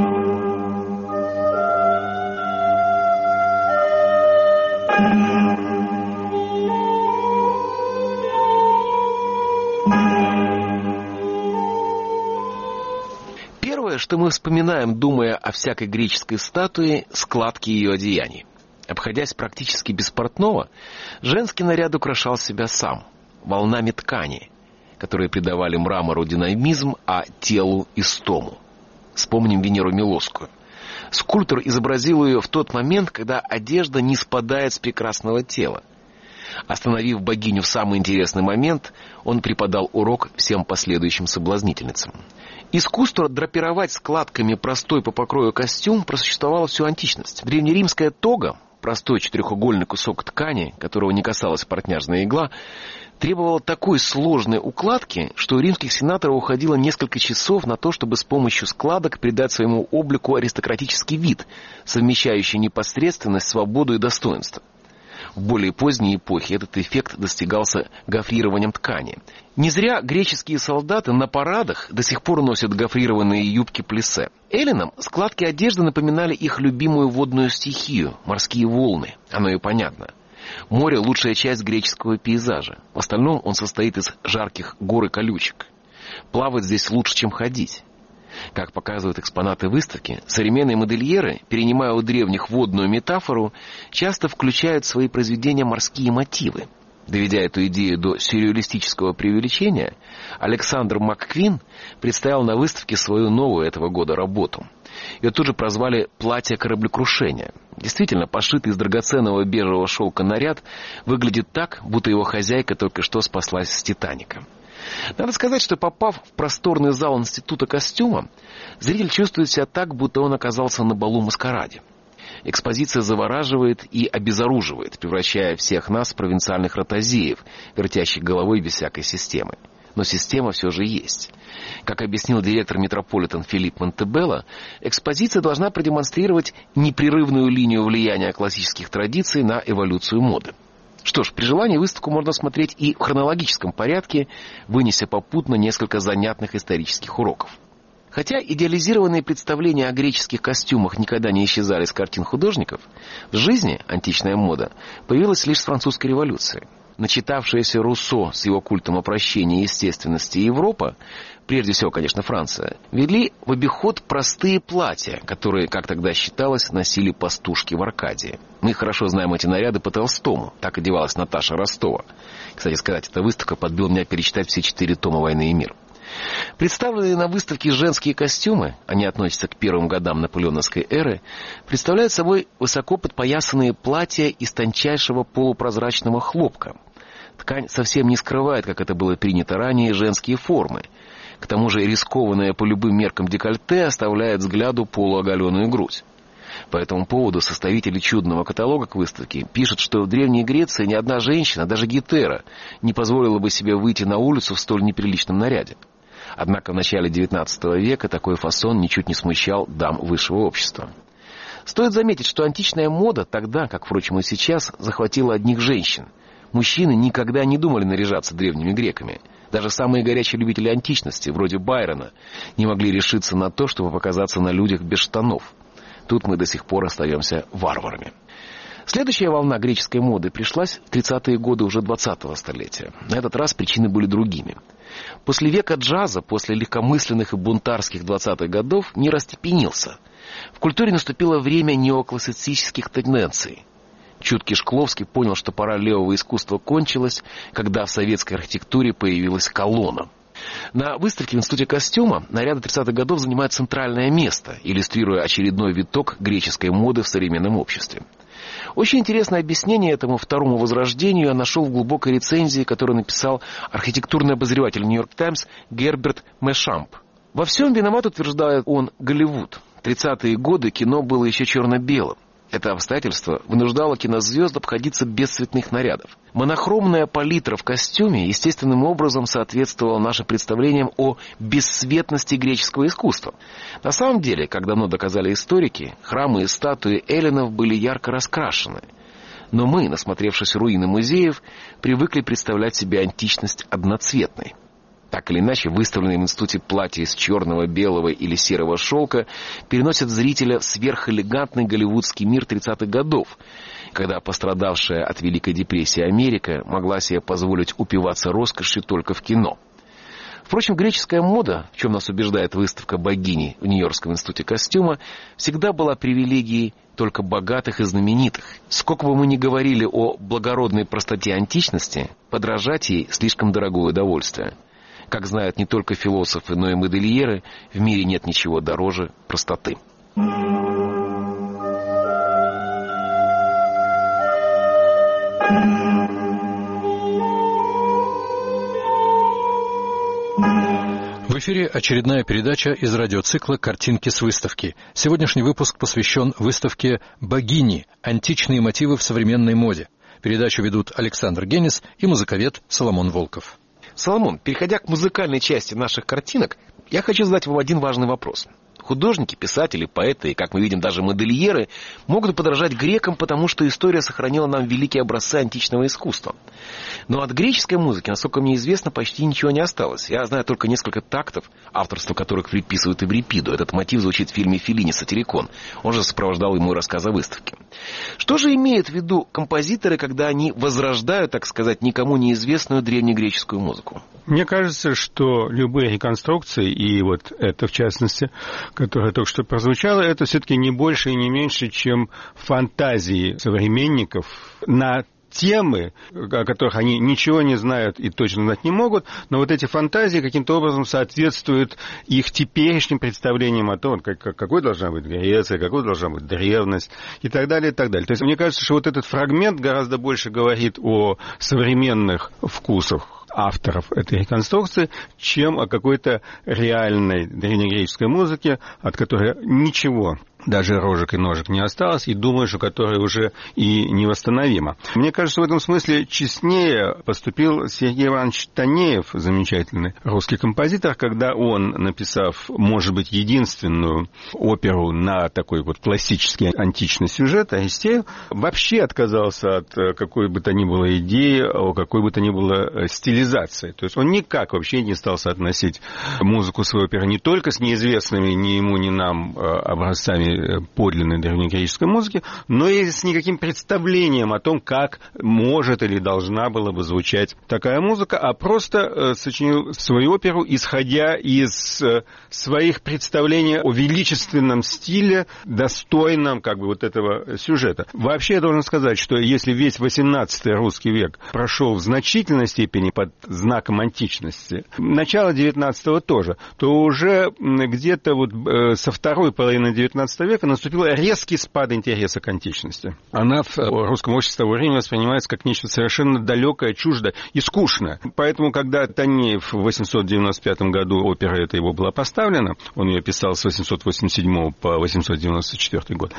Первое, что мы вспоминаем, думая о всякой греческой статуе, складки ее одеяний. Обходясь практически без портного, женский наряд украшал себя сам, волнами ткани, которые придавали мрамору динамизм, а телу истому. Вспомним Венеру Милосскую. Скульптор изобразил ее в тот момент, когда одежда не спадает с прекрасного тела. Остановив богиню в самый интересный момент, он преподал урок всем последующим соблазнительницам. Искусство драпировать складками простой по покрою костюм просуществовало всю античность. Древнеримская тога, простой четырехугольный кусок ткани, которого не касалась портняжная игла, требовала такой сложной укладки, что у римских сенаторов уходило несколько часов на то, чтобы с помощью складок придать своему облику аристократический вид, совмещающий непосредственность, свободу и достоинство. В более поздней эпохе этот эффект достигался гофрированием ткани. Не зря греческие солдаты на парадах до сих пор носят гофрированные юбки плиссе. Эллинам складки одежды напоминали их любимую водную стихию – морские волны. Оно и понятно. Море – лучшая часть греческого пейзажа. В остальном он состоит из жарких гор и колючек. Плавать здесь лучше, чем ходить. Как показывают экспонаты выставки, современные модельеры, перенимая у древних водную метафору, часто включают в свои произведения морские мотивы. Доведя эту идею до сюрреалистического преувеличения, Александр МакКвин представил на выставке свою новую этого года работу. Ее тут же прозвали «Платье кораблекрушения». Действительно, пошитый из драгоценного бежевого шелка наряд выглядит так, будто его хозяйка только что спаслась с «Титаника». Надо сказать, что попав в просторный зал Института костюма, зритель чувствует себя так, будто он оказался на балу-маскараде. Экспозиция завораживает и обезоруживает, превращая всех нас в провинциальных ротозеев, вертящих головой без всякой системы. но система все же есть. Как объяснил директор Метрополитен Филипп Монтебелло, экспозиция должна продемонстрировать непрерывную линию влияния классических традиций на эволюцию моды. Что ж, при желании выставку можно смотреть и в хронологическом порядке, вынеся попутно несколько занятных исторических уроков. Хотя идеализированные представления о греческих костюмах никогда не исчезали с картин художников, в жизни античная мода появилась лишь с французской революции. Начитавшаяся Руссо с его культом опрощения и естественности Европа, прежде всего, конечно, Франция, ввели в обиход простые платья, которые, как тогда считалось, носили пастушки в Аркадии. Мы хорошо знаем эти наряды по Толстому, так одевалась Наташа Ростова. Кстати сказать, эта выставка подбила меня перечитать все четыре тома «Войны и мир». Представленные на выставке женские костюмы, они относятся к первым годам наполеоновской эры, представляют собой высоко подпоясанные платья из тончайшего полупрозрачного хлопка. Ткань совсем не скрывает, как это было принято ранее, женские формы. К тому же рискованное по любым меркам декольте оставляет взгляду полуоголенную грудь. По этому поводу составители чудного каталога к выставке пишут, что в Древней Греции ни одна женщина, даже Гетера, не позволила бы себе выйти на улицу в столь неприличном наряде. Однако в начале девятнадцатого века такой фасон ничуть не смущал дам высшего общества. Стоит заметить, что античная мода тогда, как, впрочем, и сейчас, захватила одних женщин. Мужчины никогда не думали наряжаться древними греками. Даже самые горячие любители античности, вроде Байрона, не могли решиться на то, чтобы показаться на людях без штанов. Тут мы до сих пор остаемся варварами. Следующая волна греческой моды пришлась в тридцатые годы уже двадцатого столетия. На этот раз причины были другими. После века джаза, после легкомысленных и бунтарских двадцатых годов, мир остепенился. В культуре наступило время неоклассицистских тенденций. Чуткий Шкловский понял, что пора левого искусства кончилась, когда в советской архитектуре появилась колонна. На выставке в Институте костюма наряды тридцатых годов занимают центральное место, иллюстрируя очередной виток греческой моды в современном обществе. Очень интересное объяснение этому второму возрождению я нашел в глубокой рецензии, которую написал архитектурный обозреватель «Нью-Йорк Таймс» Герберт Мешамп. Во всем виноват, утверждает он, Голливуд. В тридцатые годы кино было еще черно-белым. Это обстоятельство вынуждало кинозвезд обходиться без цветных нарядов. Монохромная палитра в костюме естественным образом соответствовала нашим представлениям о бесцветности греческого искусства. На самом деле, как давно доказали историки, храмы и статуи эллинов были ярко раскрашены. Но мы, насмотревшись руины музеев, привыкли представлять себе античность одноцветной. Так или иначе, выставленные в институте платья из черного, белого или серого шелка переносят зрителя в сверхэлегантный голливудский мир тридцатых годов, когда пострадавшая от Великой депрессии Америка могла себе позволить упиваться роскошью только в кино. Впрочем, греческая мода, в чем нас убеждает выставка богини в Нью-Йоркском институте костюма, всегда была привилегией только богатых и знаменитых. Сколько бы мы ни говорили о благородной простоте античности, подражать ей слишком дорогое удовольствие. Как знают не только философы, но и модельеры, в мире нет ничего дороже простоты. В эфире очередная передача из радиоцикла «Картинки с выставки». Сегодняшний выпуск посвящен выставке «Богини. Античные мотивы в современной моде». Передачу ведут Александр Генис и музыковед Соломон Волков. Соломон, переходя к музыкальной части наших картинок, я хочу задать вам один важный вопрос. Художники, писатели, поэты и, как мы видим, даже модельеры могут подражать грекам, потому что история сохранила нам великие образцы античного искусства. Но от греческой музыки, насколько мне известно, почти ничего не осталось. Я знаю только несколько тактов, авторство которых приписывают Эврипиду. Этот мотив звучит в фильме Феллини «Сатирикон». Он же сопровождал и мой рассказ о выставке. Что же имеют в виду композиторы, когда они возрождают, так сказать, никому неизвестную древнегреческую музыку? Мне кажется, что любые реконструкции, и вот это в частности, которая только что прозвучала, это все-таки не больше и не меньше, чем фантазии современников на темы, о которых они ничего не знают и точно знать не могут, но вот эти фантазии каким-то образом соответствуют их теперешним представлениям о том, как, какой должна быть Греция, какой должна быть древность и так далее, и так далее. То есть мне кажется, что вот этот фрагмент гораздо больше говорит о современных вкусах авторов этой реконструкции, чем о какой-то реальной древнегреческой музыке, от которой ничего даже рожек и ножек не осталось, и, думаю, что которое уже и невосстановимо. Мне кажется, в этом смысле честнее поступил Сергей Иванович Танеев, замечательный русский композитор, когда он, написав, может быть, единственную оперу на такой вот классический античный сюжет, Аристею, вообще отказался от какой бы то ни было идеи, о какой бы то ни было стилизации. То есть он никак вообще не стал соотносить музыку своей оперы не только с неизвестными ни ему, ни нам образцами подлинной древнегреческой музыки, но и с никаким представлением о том, как может или должна была бы звучать такая музыка, а просто сочинил свою оперу, исходя из своих представлений о величественном стиле, достойном как бы вот этого сюжета. Вообще я должен сказать, что если весь восемнадцатый русский век прошел в значительной степени под знаком античности, начало девятнадцатого тоже, то уже где-то вот со второй половины девятнадцатого века наступил резкий спад интереса к античности. Она в русском обществе того времени воспринимается как нечто совершенно далекое, чуждое и скучное. Поэтому, когда Танеев в восемьсот девяносто пятом году, опера эта его была поставлена, он ее писал с восемьсот восемьдесят седьмого по восемьсот девяносто четвёртый год,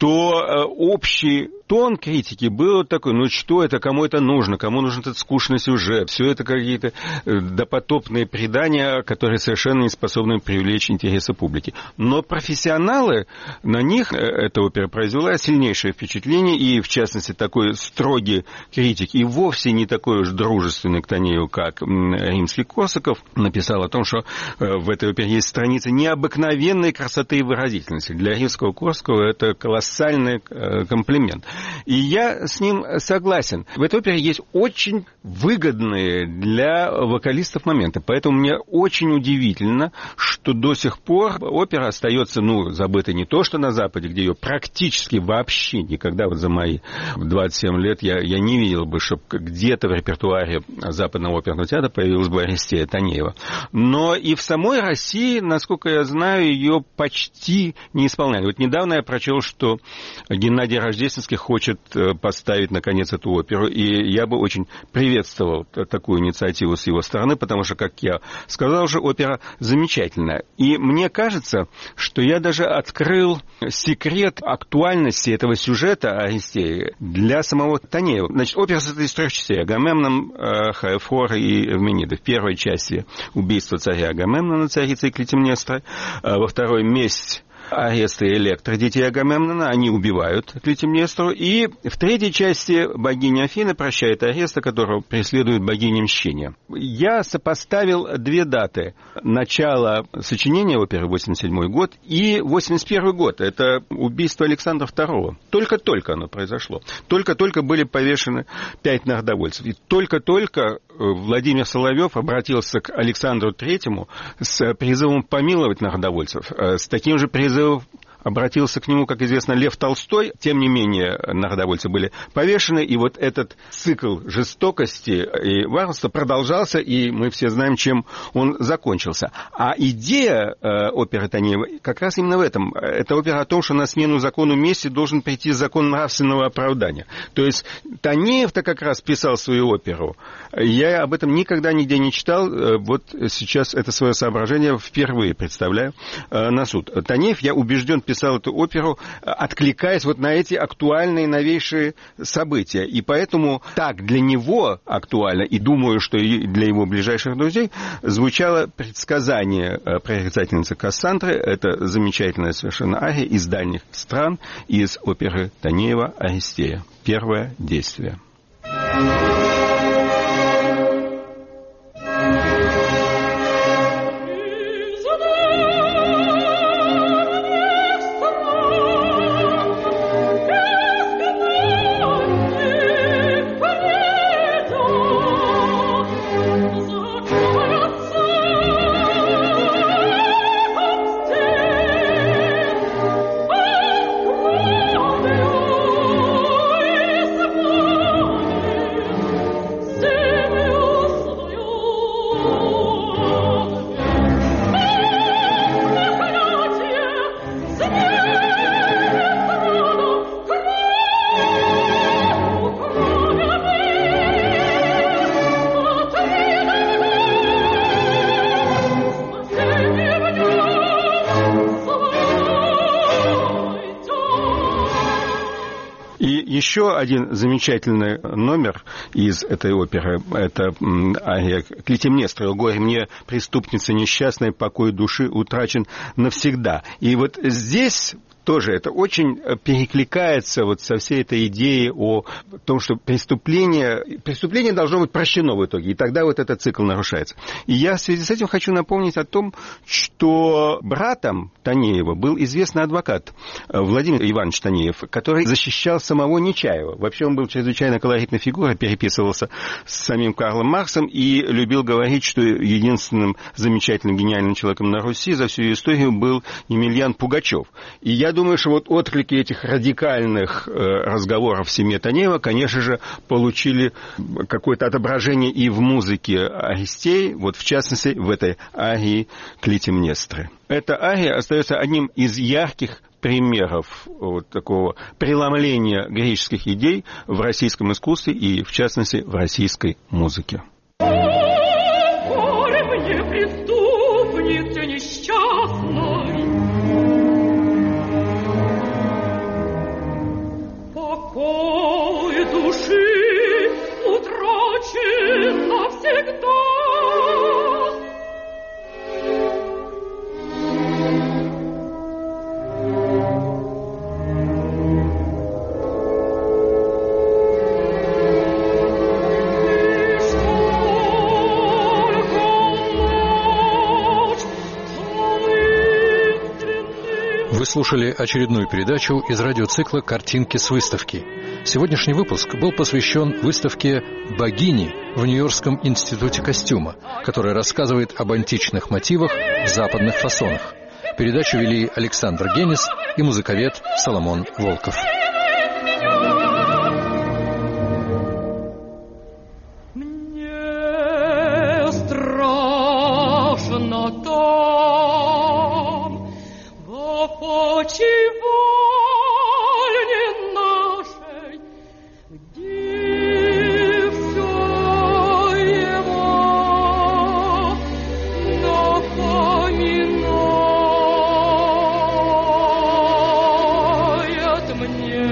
то общий тон критики был такой: ну что это, кому это нужно, кому нужен этот скучный сюжет, все это какие-то допотопные предания, которые совершенно не способны привлечь интересы публики. Но профессионалы, на них эта опера произвела сильнейшее впечатление, и, в частности, такой строгий критик, и вовсе не такой уж дружественный к Танееву, как римский Корсаков, написал о том, что в этой опере есть страницы необыкновенной красоты и выразительности. Для римского Корсакова это колоссальный комплимент. И я с ним согласен. В этой опере есть очень выгодные для вокалистов моменты, поэтому мне очень удивительно, что до сих пор опера остается, ну, забытой не то, что на Западе, где ее практически вообще никогда, вот за мои двадцать семь лет, я, я не видел бы, чтобы где-то в репертуаре Западного оперного театра появилась бы Аристея Танеева. Но и в самой России, насколько я знаю, ее почти не исполняли. Вот недавно я прочел, что Геннадий Рождественский хочет поставить, наконец, эту оперу, и я бы очень приветствовал такую инициативу с его стороны, потому что, как я сказал уже, опера замечательная. И мне кажется, что я даже открыл секрет актуальности этого сюжета Аристеи для самого Танеева. Значит, опера состоит из трех частей: Агамемнон, Хаэфор и Эвменида. В первой части убийство царя Агамемнона, царицы Клетимнестры. Во второй — месть Ареста и Электра, детей Агамемнона, они убивают Клетимнестру. И в третьей части богиня Афина прощает Ареста, которого преследует богиня мщения. Я сопоставил две даты. Начало сочинения оперы, восемьдесят седьмой год, и восемьдесят первый год. Это убийство Александра второго. Только-только оно произошло. Только-только были повешены пять народовольцев. И только-только Владимир Соловьев обратился к Александру третьему с призывом помиловать народовольцев. С таким же призывом обратился к нему, как известно, Лев Толстой. Тем не менее, народовольцы были повешены, и вот этот цикл жестокости и варварства продолжался, и мы все знаем, чем он закончился. А идея э, оперы Танеева как раз именно в этом. Это опера о том, что на смену закону мести должен прийти закон нравственного оправдания. То есть Танеев-то как раз писал свою оперу. Я об этом никогда нигде не читал. Вот сейчас это свое соображение впервые представляю э, на суд. Танеев, я убежден, писал эту оперу, откликаясь вот на эти актуальные, новейшие события. И поэтому так для него актуально, и думаю, что и для его ближайших друзей, звучало предсказание прорицательницы Кассандры. Это замечательная совершенно ария из дальних стран, из оперы Танеева «Аристея». Первое действие. еще один замечательный номер из этой оперы. Это ария Клитемнестры. «О горе мне, преступница несчастная, покой души утрачен навсегда». И вот здесь тоже это очень перекликается вот со всей этой идеей о том, что преступление, преступление должно быть прощено в итоге, и тогда вот этот цикл нарушается. И я в связи с этим хочу напомнить о том, что братом Танеева был известный адвокат Владимир Иванович Танеев, который защищал самого Нечаева. Вообще он был чрезвычайно колоритной фигурой, переписывался с самим Карлом Марксом и любил говорить, что единственным замечательным, гениальным человеком на Руси за всю историю был Емельян Пугачев. И я думаю, что вот отклики этих радикальных э, разговоров в семье Танеева, конечно же, получили какое-то отображение и в музыке Аристей, вот в частности в этой арии Клитемнестры. Эта ария остается одним из ярких примеров вот такого преломления греческих идей в российском искусстве и, в частности, в российской музыке. Покой души утрачен навсегда. Вы слушали очередную передачу из радиоцикла «Картинки с выставки». Сегодняшний выпуск был посвящен выставке «Богини» в Нью-Йоркском институте костюма, которая рассказывает об античных мотивах в западных фасонах. Передачу вели Александр Генис и музыковед Соломон Волков. Мне страшно там, во почивальне нашей, где все его напоминает мне.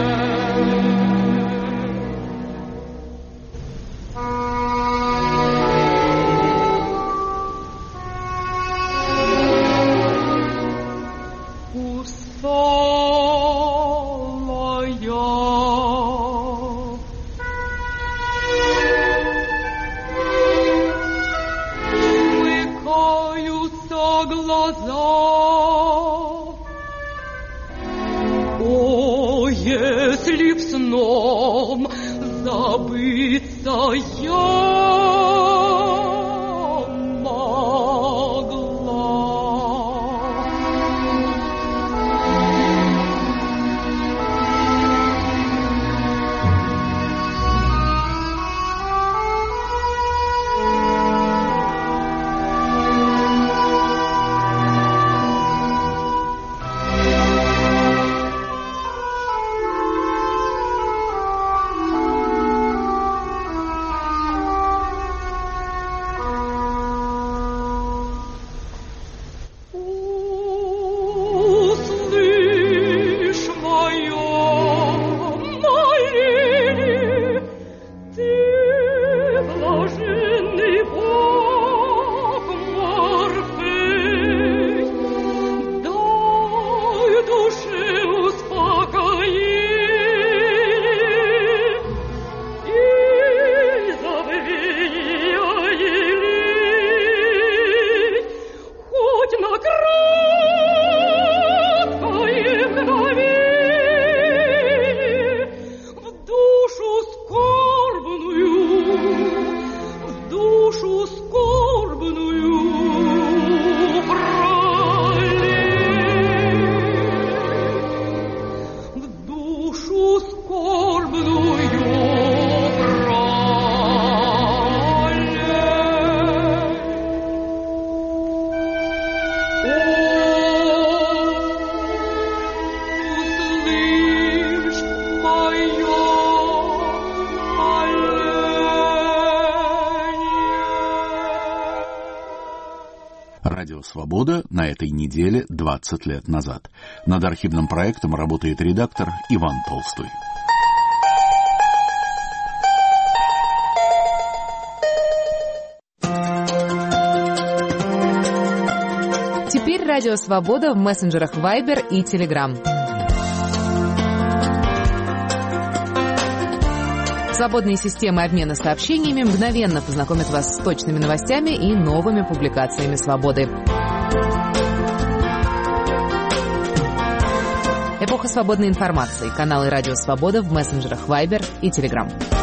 Смыкаются глаза. О, если б сном забыться я Радио «Свобода» на этой неделе двадцать лет назад. Над архивным проектом работает редактор Иван Толстой. Теперь Радио Свобода в мессенджерах Viber и Telegram. Свободные системы обмена сообщениями мгновенно познакомят вас с точными новостями и новыми публикациями «Свободы». Эпоха свободной информации. Каналы «Радио Свобода» в мессенджерах Viber и Telegram.